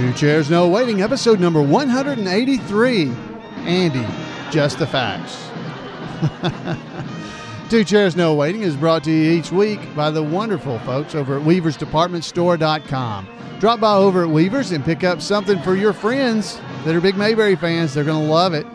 Two Chairs No Waiting, episode number 183. Andy, just the facts. Two Chairs No Waiting is brought to you each week by the wonderful folks over at WeaversDepartmentStore.com. Drop by over at Weavers and pick up something for your friends that are big Mayberry fans. They're going to love it.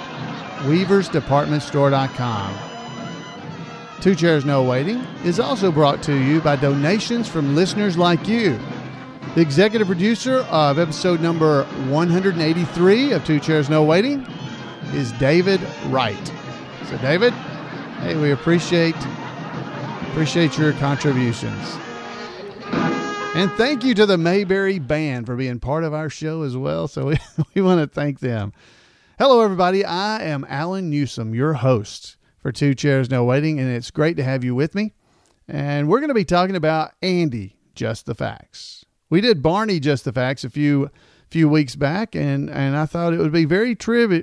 WeaversDepartmentStore.com. Two Chairs No Waiting is also brought to you by donations from listeners like you. The executive producer of episode number 183 of Two Chairs No Waiting is David Wright. So, David, hey, we appreciate your contributions. And thank you to the Mayberry Band for being part of our show as well. So we want to thank them. Hello, everybody. I am Alan Newsom, your host for Two Chairs No Waiting, and it's great to have you with me. And we're going to be talking about Andy, Just the Facts. We did Barney, Just the Facts a few weeks back, and I thought it would be very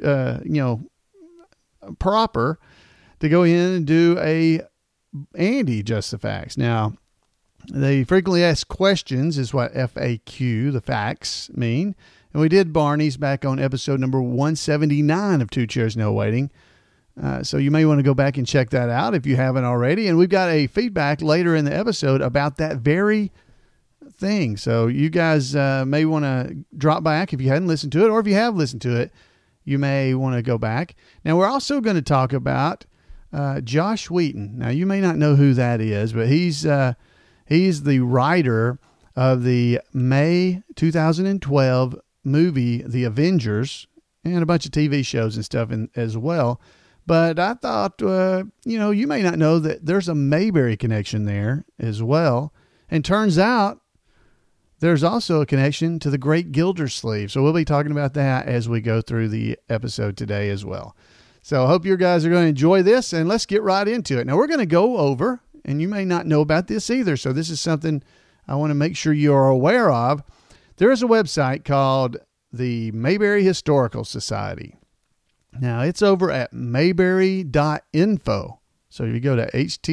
proper to go in and do a Andy, Just the Facts. Now, the frequently asked questions is what FAQ, the facts, mean. And we did Barney's back on episode number 179 of Two Chairs No Waiting. So you may want to go back and check that out if you haven't already. And we've got a feedback later in the episode about that very thing. So you guys may want to drop back if you hadn't listened to it, or if you have listened to it, you may want to go back. Now, we're also going to talk about Josh Wheaton. Now, you may not know who that is, but he's the writer of the May 2012 movie, The Avengers, and a bunch of TV shows and stuff as well. But I thought, you may not know that there's a Mayberry connection there as well. And turns out there's also a connection to the Great Gildersleeve. So we'll be talking about that as we go through the episode today as well. So I hope you guys are going to enjoy this, and let's get right into it. Now, we're going to go over, and you may not know about this either, so this is something I want to make sure you are aware of. There is a website called the Mayberry Historical Society. Now, it's over at mayberry.info. So you go to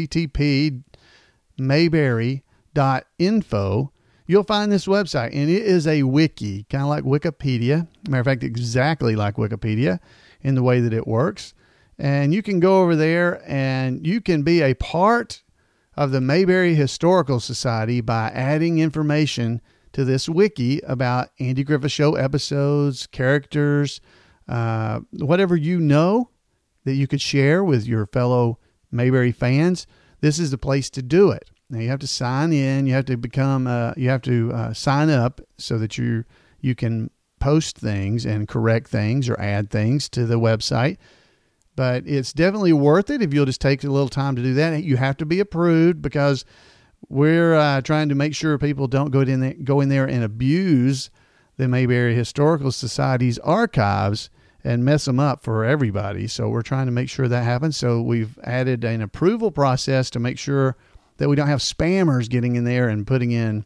http://mayberry.info. You'll find this website, and it is a wiki, kind of like Wikipedia. Matter of fact, exactly like Wikipedia in the way that it works. And you can go over there, and you can be a part of the Mayberry Historical Society by adding information to this wiki about Andy Griffith Show episodes, characters, whatever you know that you could share with your fellow Mayberry fans. This is the place to do it. Now, you have to sign in. You have to sign up so that you can post things and correct things or add things to the website. But it's definitely worth it if you'll just take a little time to do that. You have to be approved because we're trying to make sure people don't go in there and abuse the Mayberry Historical Society's archives and mess them up for everybody. So we're trying to make sure that happens. So we've added an approval process to make sure that we don't have spammers getting in there and putting in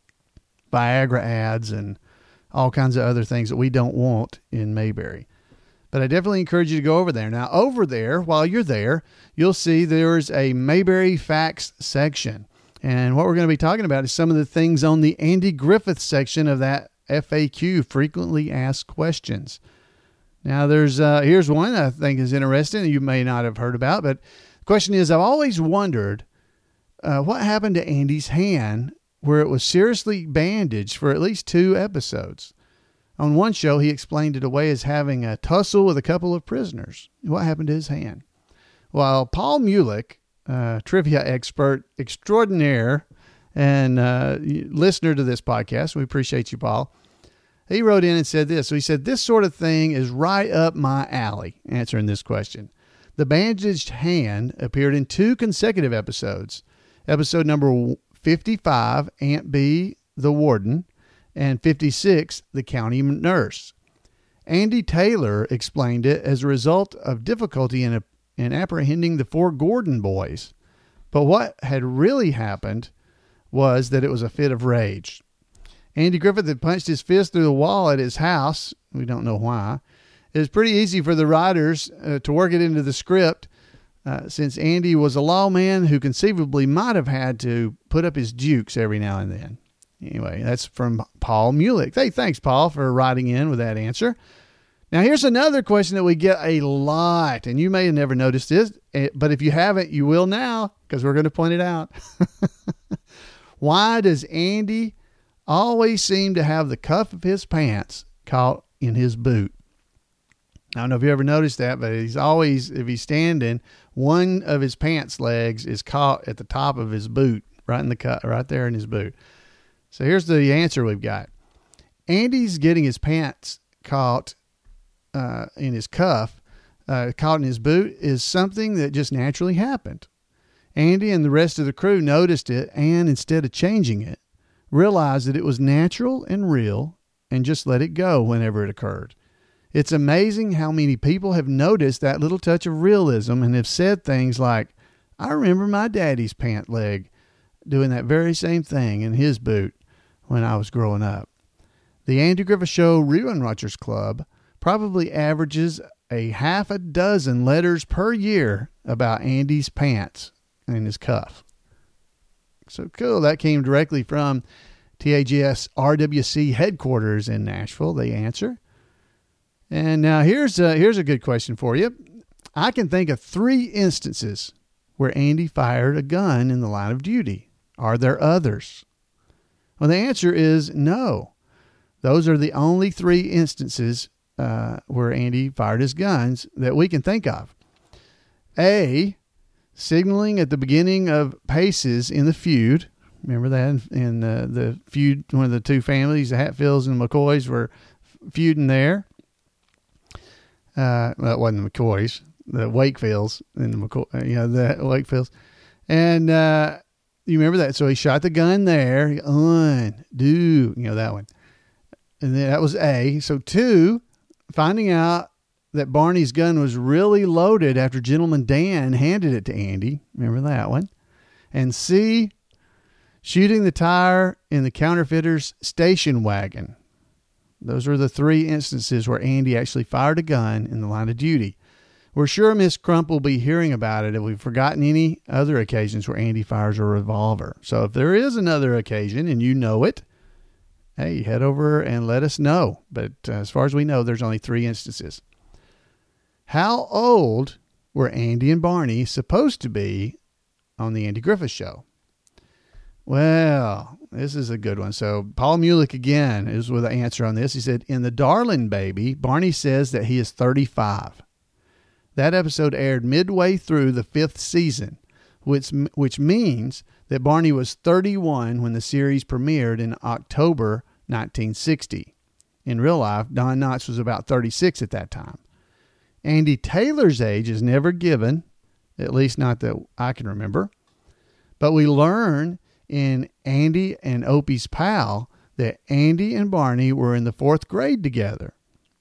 Viagra ads and all kinds of other things that we don't want in Mayberry. But I definitely encourage you to go over there. Now, over there, while you're there, you'll see there's a Mayberry Facts section. And what we're going to be talking about is some of the things on the Andy Griffith section of that FAQ, Frequently Asked Questions. Now, here's one I think is interesting you may not have heard about. But the question is, I've always wondered what happened to Andy's hand where it was seriously bandaged for at least 2 episodes. On one show, he explained it away as having a tussle with a couple of prisoners. What happened to his hand? Well, Paul Mulick, trivia expert extraordinaire and listener to this podcast, we appreciate you, Paul. He wrote in and said this. So he said, this sort of thing is right up my alley, answering this question. The bandaged hand appeared in 2 consecutive episodes. Episode number 55, Aunt B, the Warden, and 56, the County Nurse. Andy Taylor explained it as a result of difficulty in apprehending the 4 Gordon boys. But what had really happened was that it was a fit of rage. Andy Griffith had punched his fist through the wall at his house. We don't know why. It was pretty easy for the writers to work it into the script since Andy was a lawman who conceivably might have had to put up his dukes every now and then. Anyway, that's from Paul Mulick. Hey, thanks, Paul, for writing in with that answer. Now, here's another question that we get a lot, and you may have never noticed this, but if you haven't, you will now, because we're going to point it out. Why does Andy always seem to have the cuff of his pants caught in his boot? I don't know if you ever noticed that, but he's always, if he's standing, one of his pants legs is caught at the top of his boot, right in the cut, right there in his boot. So here's the answer we've got. Andy's getting his pants caught in his cuff, caught in his boot, is something that just naturally happened. Andy and the rest of the crew noticed it, and instead of changing it, realized that it was natural and real, and just let it go whenever it occurred. It's amazing how many people have noticed that little touch of realism and have said things like, I remember my daddy's pant leg doing that very same thing in his boot when I was growing up. The Andy Griffith Show Rerun Watchers Club probably averages a half a dozen letters per year about Andy's pants and his cuff. So cool. That came directly from TAGS RWC headquarters in Nashville, the answer. And now here's a good question for you. I can think of 3 instances where Andy fired a gun in the line of duty. Are there others? Well, the answer is no. Those are the only 3 instances where Andy fired his guns that we can think of. A, signaling at the beginning of Paces in the feud. Remember that in the feud, one of the 2 families, the Hatfields and McCoys were feuding there. Well, it wasn't the McCoys, the Wakefields and the McCoy, the Wakefields. And you remember that? So he shot the gun there. That one. And then that was A. So 2, finding out that Barney's gun was really loaded after Gentleman Dan handed it to Andy. Remember that one? And C, shooting the tire in the counterfeiter's station wagon. Those are the 3 instances where Andy actually fired a gun in the line of duty. We're sure Miss Crump will be hearing about it if we've forgotten any other occasions where Andy fires a revolver. So if there is another occasion and you know it, hey, head over and let us know. But as far as we know, there's only 3 instances. How old were Andy and Barney supposed to be on the Andy Griffith Show? Well, this is a good one. So Paul Mulick again is with an answer on this. He said, in The Darlin' Baby, Barney says that he is 35. That episode aired midway through the 5th season, which means that Barney was 31 when the series premiered in October 1960. In real life, Don Knotts was about 36 at that time. Andy Taylor's age is never given, at least not that I can remember. But we learn in Andy and Opie's Pal that Andy and Barney were in the 4th grade together.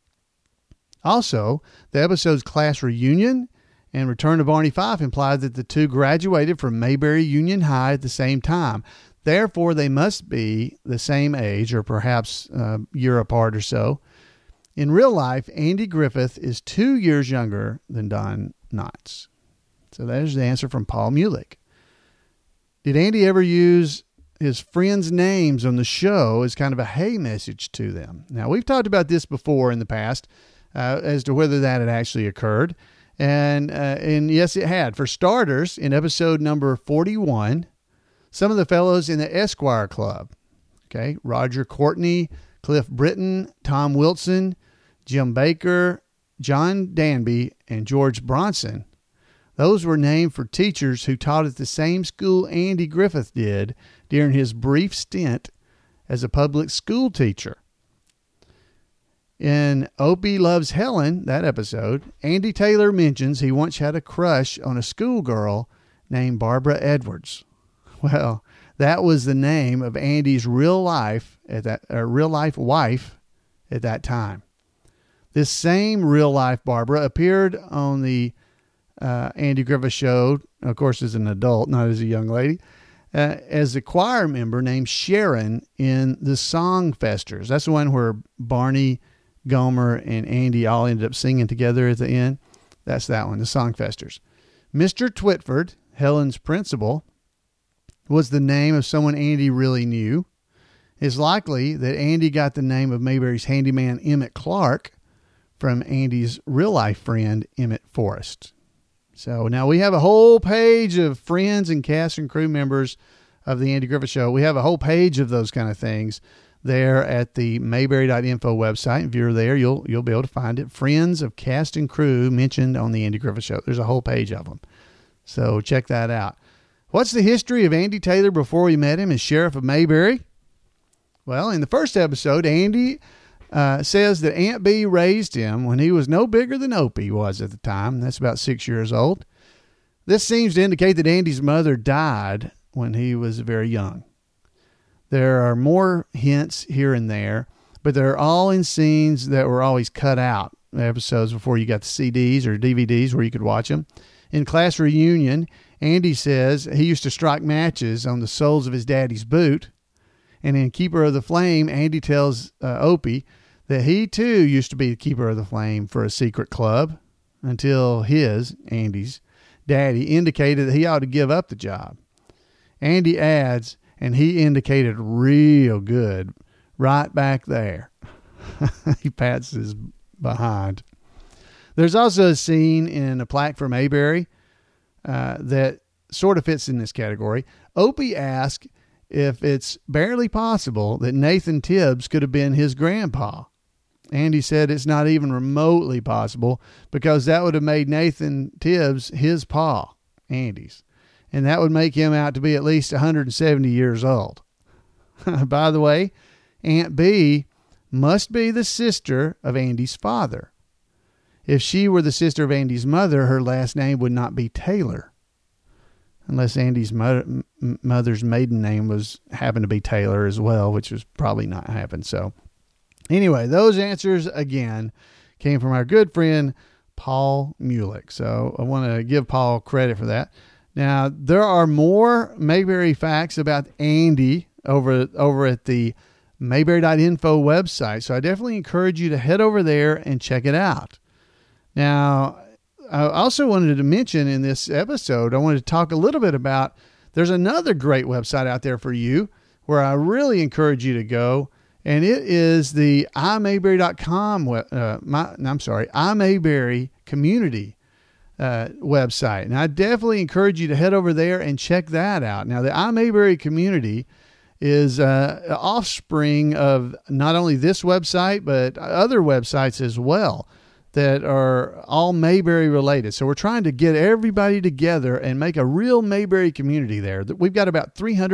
Also, the episode's class reunion and Return of Barney Fife implied that the 2 graduated from Mayberry Union High at the same time. Therefore, they must be the same age, or perhaps a year apart or so. In real life, Andy Griffith is 2 years younger than Don Knotts. So there's the answer from Paul Mulick. Did Andy ever use his friends' names on the show as kind of a hey message to them? Now, we've talked about this before in the past as to whether that had actually occurred. And yes, it had. For starters, in episode number 41, some of the fellows in the Esquire Club, okay, Roger Courtney, Cliff Britton, Tom Wilson, Jim Baker, John Danby, and George Bronson, those were named for teachers who taught at the same school Andy Griffith did during his brief stint as a public school teacher. In Opie Loves Helen, that episode, Andy Taylor mentions he once had a crush on a schoolgirl named Barbara Edwards. Well, that was the name of Andy's real life wife at that time. This same real life Barbara appeared on the Andy Griffith Show, of course, as an adult, not as a young lady, as a choir member named Sharon in the Songfesters. That's the one where Barney, Gomer, and Andy all ended up singing together at the end. That's that one, the Songfesters. Mr. Twitford, Helen's principal, was the name of someone Andy really knew. It's likely that Andy got the name of Mayberry's handyman Emmett Clark from Andy's real-life friend Emmett Forrest. So now we have a whole page of friends and cast and crew members of the Andy Griffith Show. We have a whole page of those kind of things there at the mayberry.info website. If you're there, you'll be able to find it. Friends of cast and crew mentioned on the Andy Griffith Show. There's a whole page of them. So check that out. What's the history of Andy Taylor before we met him as Sheriff of Mayberry? Well, in the first episode, Andy says that Aunt Bee raised him when he was no bigger than Opie was at the time. That's about 6 years old. This seems to indicate that Andy's mother died when he was very young. There are more hints here and there, but they're all in scenes that were always cut out, episodes before you got the CDs or DVDs where you could watch them. In Class Reunion, Andy says he used to strike matches on the soles of his daddy's boot. And in Keeper of the Flame, Andy tells Opie that he too used to be the Keeper of the Flame for a secret club until Andy's daddy indicated that he ought to give up the job. Andy adds, and he indicated real good right back there. He pats his behind. There's also a scene in A Plaque for Mayberry that sort of fits in this category. Opie asks if it's barely possible that Nathan Tibbs could have been his grandpa. Andy said it's not even remotely possible because that would have made Nathan Tibbs his pa, Andy's. And that would make him out to be at least 170 years old. By the way, Aunt Bee must be the sister of Andy's father. If she were the sister of Andy's mother, her last name would not be Taylor. Unless Andy's mother's maiden name happened to be Taylor as well, which was probably not happened. So anyway, those answers, again, came from our good friend, Paul Mulick. So I want to give Paul credit for that. Now, there are more Mayberry facts about Andy over at the mayberry.info website. So I definitely encourage you to head over there and check it out. Now, I also wanted to mention in this episode, I wanted to talk a little bit about, there's another great website out there for you where I really encourage you to go. And it is the imayberry.com, iMayberry community website. And I definitely encourage you to head over there and check that out. Now, the iMayberry community is an offspring of not only this website, but other websites as well that are all Mayberry related. So we're trying to get everybody together and make a real Mayberry community there. We've got about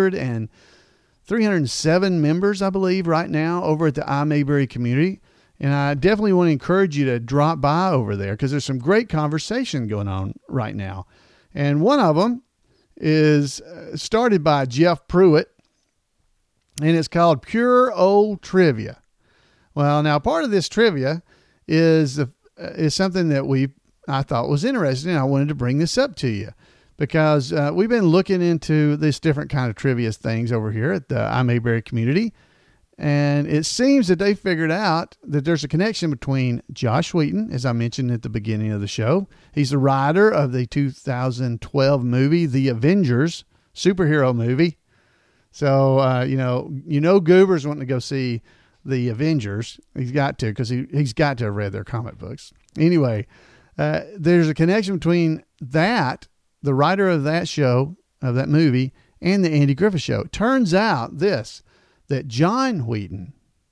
307 members, I believe, right now over at the iMayberry community. And I definitely want to encourage you to drop by over there because there's some great conversation going on right now. And one of them is started by Jeff Pruitt, and it's called Pure Old Trivia. Well, now part of this trivia is something that I thought was interesting. I wanted to bring this up to you because we've been looking into this different kind of trivia things over here at the iMayberry community. And it seems that they figured out that there's a connection between Josh Wheaton, as I mentioned at the beginning of the show. He's the writer of the 2012 movie, The Avengers, superhero movie. So, Goober's wanting to go see The Avengers. He's got to, because he's got to have read their comic books. Anyway, there's a connection between that, the writer of that show, of that movie, and the Andy Griffith Show. It turns out that John Wheaton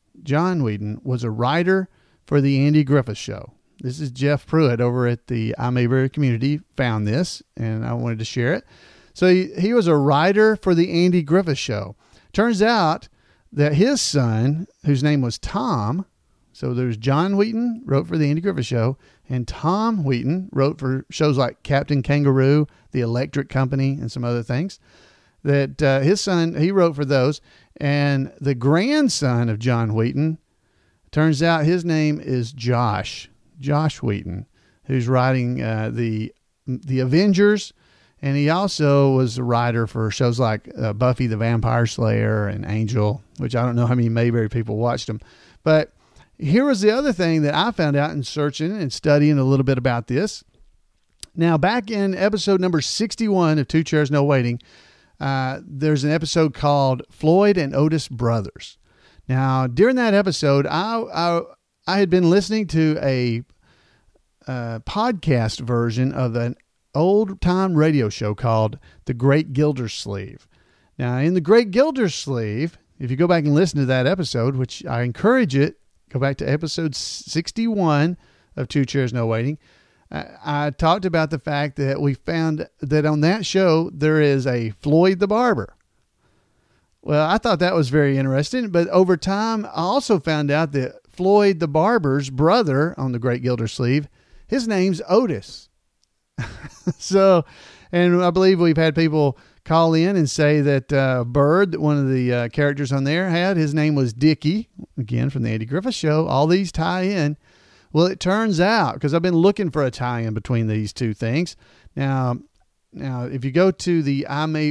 was a writer for the Andy Griffith Show. This is Jeff Pruitt over at the iMayberry community found this, and I wanted to share it. So he was a writer for the Andy Griffith Show. Turns out that his son, whose name was Tom, so there's John Wheaton, wrote for the Andy Griffith Show, and Tom Wheaton wrote for shows like Captain Kangaroo, The Electric Company, and some other things. That his son, he wrote for those. And the grandson of John Wheaton, turns out his name is Josh Wheaton, who's writing the Avengers. And he also was a writer for shows like Buffy the Vampire Slayer and Angel, which I don't know how many Mayberry people watched them. But here was the other thing that I found out in searching and studying a little bit about this. Now, back in episode number 61 of Two Chairs No Waiting, there's an episode called Floyd and Otis Brothers. Now, during that episode, I had been listening to a podcast version of an old-time radio show called The Great Gildersleeve. Now, in The Great Gildersleeve, if you go back and listen to that episode, which I encourage it, go back to episode 61 of Two Chairs No Waiting, I talked about the fact that we found that on that show there is a Floyd the Barber. Well, I thought that was very interesting, but over time I also found out that Floyd the Barber's brother on The Great Gildersleeve, his name's Otis. So, and I believe we've had people call in and say that Bird, one of the characters on there, his name was Dickie, again from the Andy Griffith Show. All these tie in. Well, it turns out, because I've been looking for a tie-in between these two things. Now, if you go to the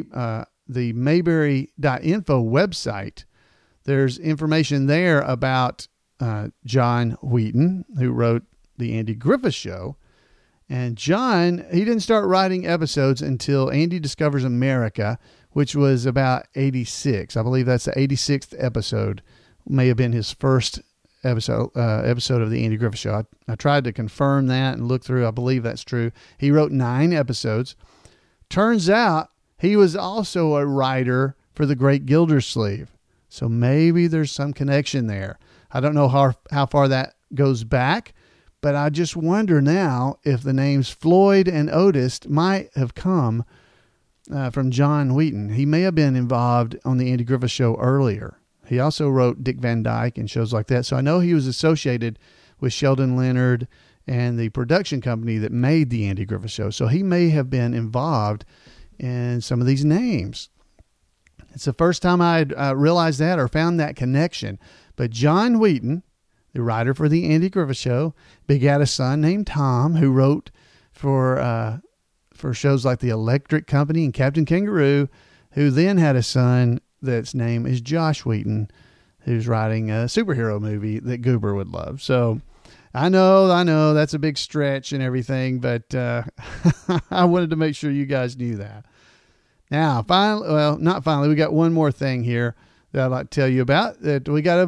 Mayberry.info website, there's information there about John Wheaton, who wrote the Andy Griffith Show. And John, he didn't start writing episodes until Andy Discovers America, which was about 86. I believe that's the 86th episode. May have been his first episode of the Andy Griffith Show. I tried to confirm that and look through. I believe that's true. He wrote 9 episodes. Turns out he was also a writer for The Great Gildersleeve. So maybe there's some connection there. I don't know how far that goes back, but I just wonder now if the names Floyd and Otis might have come from John Wheaton. He may have been involved on the Andy Griffith Show earlier. He also wrote Dick Van Dyke and shows like that. So I know he was associated with Sheldon Leonard and the production company that made the Andy Griffith Show. So he may have been involved in some of these names. It's the first time I had realized that or found that connection. But John Wheaton, the writer for the Andy Griffith Show, begat a son named Tom, who wrote for shows like The Electric Company and Captain Kangaroo, who then had a son that's name is Josh Wheaton, who's writing a superhero movie that Goober would love. So I know that's a big stretch and everything, but I wanted to make sure you guys knew that. Now, finally, we got one more thing here that I'd like to tell you about. That we got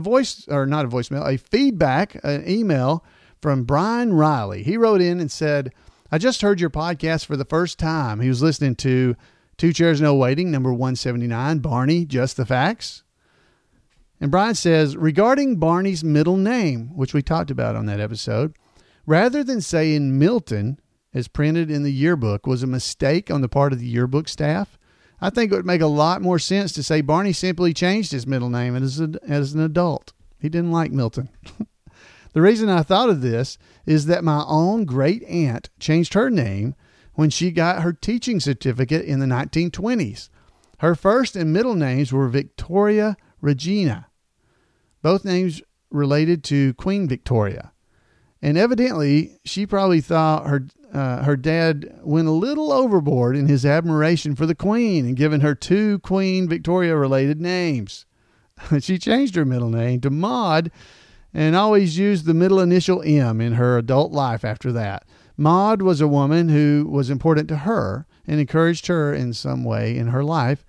a feedback, an email from Brian Riley. He wrote in and said, I just heard your podcast for the first time. He was listening to Two Chairs No Waiting, number 179, Barney, Just the Facts. And Brian says, regarding Barney's middle name, which we talked about on that episode, rather than saying Milton, as printed in the yearbook, was a mistake on the part of the yearbook staff. I think it would make a lot more sense to say Barney simply changed his middle name as an adult. He didn't like Milton. The reason I thought of this is that my own great aunt changed her name when she got her teaching certificate in the 1920s. Her first and middle names were Victoria Regina, both names related to Queen Victoria. And evidently, she probably thought her dad went a little overboard in his admiration for the Queen and given her 2 Queen Victoria-related names. She changed her middle name to Maud and always used the middle initial M in her adult life after that. Maud was a woman who was important to her and encouraged her in some way in her life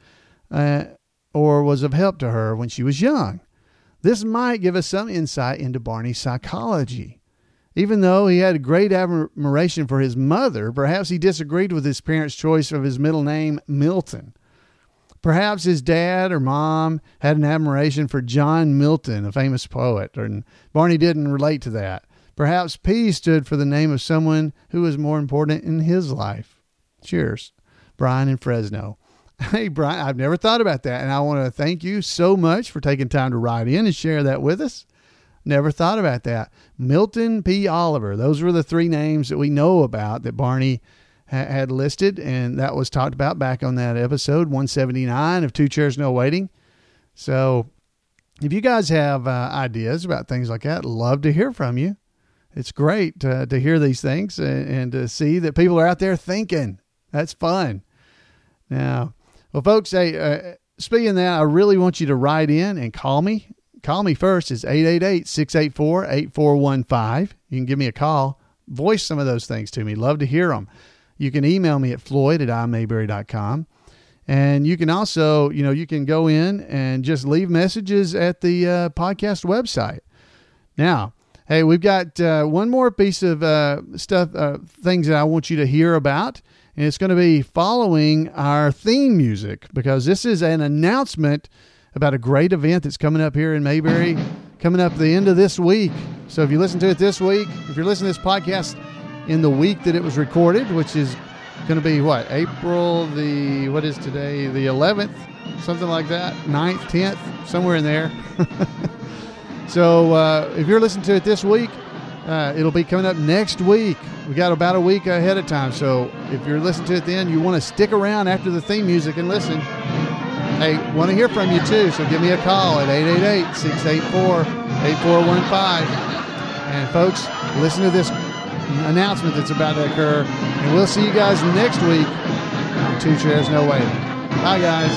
or was of help to her when she was young. This might give us some insight into Barney's psychology. Even though he had a great admiration for his mother, perhaps he disagreed with his parents' choice of his middle name, Milton. Perhaps his dad or mom had an admiration for John Milton, a famous poet, and Barney didn't relate to that. Perhaps P stood for the name of someone who was more important in his life. Cheers. Brian in Fresno. Hey, Brian, I've never thought about that, and I want to thank you so much for taking time to write in and share that with us. Never thought about that. Milton P. Oliver. Those were the 3 names that we know about that Barney had listed, and that was talked about back on that episode 179 of Two Chairs No Waiting. So if you guys have ideas about things like that, love to hear from you. It's great to hear these things and to see that people are out there thinking. That's fun. Now, well, folks, hey, speaking of that, I really want you to write in and call me. Call me first. It's 888-684-8415. You can give me a call. Voice some of those things to me. Love to hear them. You can email me at floyd@imayberry.com. And you can also, you can go in and just leave messages at the podcast website. Now, hey, we've got one more piece of things that I want you to hear about, and it's going to be following our theme music, because this is an announcement about a great event that's coming up here in Mayberry, coming up the end of this week. So if you listen to it this week, if you're listening to this podcast in the week that it was recorded, which is going to be April what is today? The 11th, something like that, 9th, 10th, somewhere in there. So if you're listening to it this week, it'll be coming up next week. We got about a week ahead of time. So if you're listening to it then, you want to stick around after the theme music and listen. Hey, want to hear from you too, so give me a call at 888-684-8415. And folks, listen to this announcement that's about to occur, and we'll see you guys next week on Two Chairs No Waiting. Bye, guys.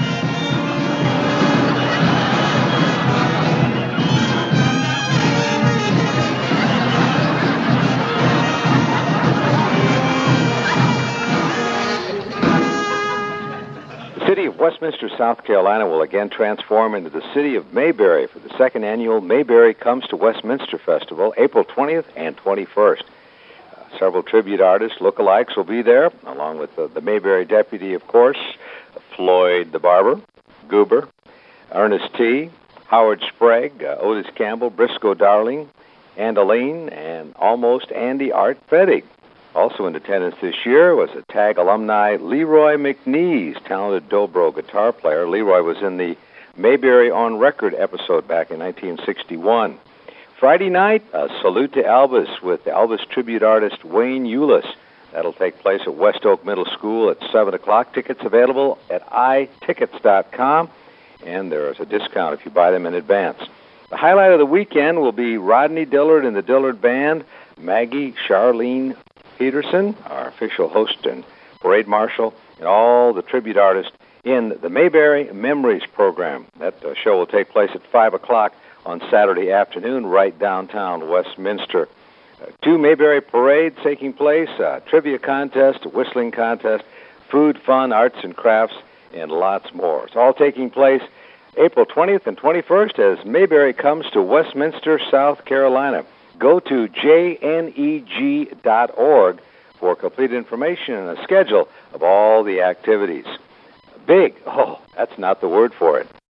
The city of Westminster, South Carolina will again transform into the city of Mayberry for the second annual Mayberry Comes to Westminster Festival, April 20th and 21st. Several tribute artists, lookalikes, will be there, along with the Mayberry deputy, of course, Floyd the Barber, Goober, Ernest T., Howard Sprague, Otis Campbell, Briscoe Darling, Andaline, and almost Andy Art Fettig. Also in attendance this year was a TAG alumni, Leroy McNeese, talented dobro guitar player. Leroy was in the Mayberry on Record episode back in 1961. Friday night, a salute to Elvis with the Elvis tribute artist Wayne Eulis. That'll take place at West Oak Middle School at 7 o'clock. Tickets available at itickets.com, and there is a discount if you buy them in advance. The highlight of the weekend will be Rodney Dillard and the Dillard Band, Maggie Charlene Peterson, our official host and parade marshal, and all the tribute artists in the Mayberry Memories program. That show will take place at 5 o'clock on Saturday afternoon, right downtown Westminster. 2 Mayberry parades taking place, a trivia contest, a whistling contest, food, fun, arts and crafts, and lots more. It's all taking place April 20th and 21st as Mayberry comes to Westminster, South Carolina. Go to jneg.org for complete information and a schedule of all the activities. Big, that's not the word for it.